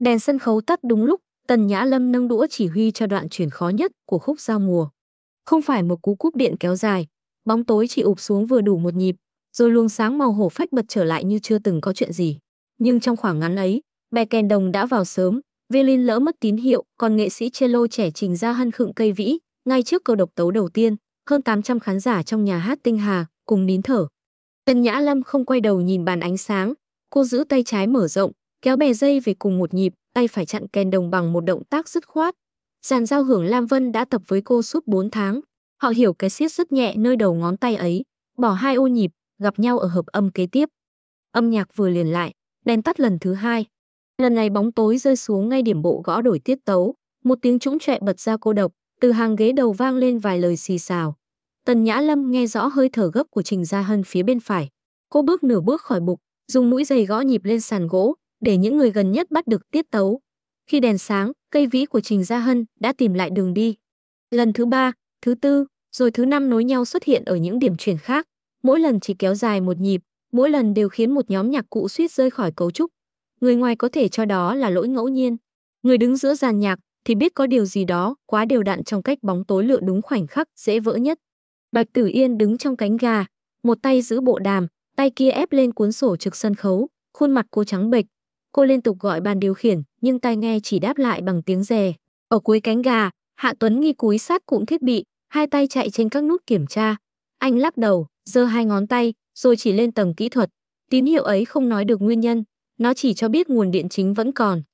Đèn sân khấu tắt đúng lúc, Tần Nhã Lâm nâng đũa chỉ huy cho đoạn chuyển khó nhất của khúc giao mùa. Không phải một cú cúp điện kéo dài, bóng tối chỉ ụp xuống vừa đủ một nhịp, rồi luồng sáng màu hổ phách bật trở lại như chưa từng có chuyện gì. Nhưng trong khoảng ngắn ấy, bè kèn đồng đã vào sớm, violin lỡ mất tín hiệu, còn nghệ sĩ cello trẻ Trình Gia Hân khựng cây vĩ, ngay trước câu độc tấu đầu tiên, hơn 800 khán giả trong nhà hát Tinh Hà cùng nín thở. Tần Nhã Lâm không quay đầu nhìn bàn ánh sáng, cô giữ tay trái mở rộng, kéo bè dây về cùng một nhịp, tay phải chặn kèn đồng bằng một động tác dứt khoát. Dàn giao hưởng Lam Vân đã tập với cô suốt 4 tháng. Họ hiểu cái siết rất nhẹ nơi đầu ngón tay ấy, bỏ hai ô nhịp, gặp nhau ở hợp âm kế tiếp. Âm nhạc vừa liền lại, đèn tắt lần thứ hai. Lần này bóng tối rơi xuống ngay điểm bộ gõ đổi tiết tấu, một tiếng trũng trệ bật ra cô độc, từ hàng ghế đầu vang lên vài lời xì xào. Tần Nhã Lâm nghe rõ hơi thở gấp của Trình Gia Hân phía bên phải. Cô bước nửa bước khỏi bục, dùng mũi giày gõ nhịp lên sàn gỗ, để những người gần nhất bắt được tiết tấu. Khi đèn sáng, cây vĩ của Trình Gia Hân đã tìm lại đường đi. Lần thứ ba, thứ tư, rồi thứ năm nối nhau xuất hiện ở những điểm chuyển khác. Mỗi lần chỉ kéo dài một nhịp, mỗi lần đều khiến một nhóm nhạc cụ suýt rơi khỏi cấu trúc. Người ngoài có thể cho đó là lỗi ngẫu nhiên. Người đứng giữa dàn nhạc thì biết có điều gì đó quá đều đặn trong cách bóng tối lựa đúng khoảnh khắc dễ vỡ nhất. Bạch Tử Yên đứng trong cánh gà, một tay giữ bộ đàm, tay kia ép lên cuốn sổ trực sân khấu, khuôn mặt cô trắng bệch. Cô liên tục gọi bàn điều khiển, nhưng tai nghe chỉ đáp lại bằng tiếng rè. Ở cuối cánh gà, Hạ Tuấn Nghi cúi sát cụm thiết bị, hai tay chạy trên các nút kiểm tra. Anh lắc đầu, giơ hai ngón tay, rồi chỉ lên tầng kỹ thuật. Tín hiệu ấy không nói được nguyên nhân, nó chỉ cho biết nguồn điện chính vẫn còn.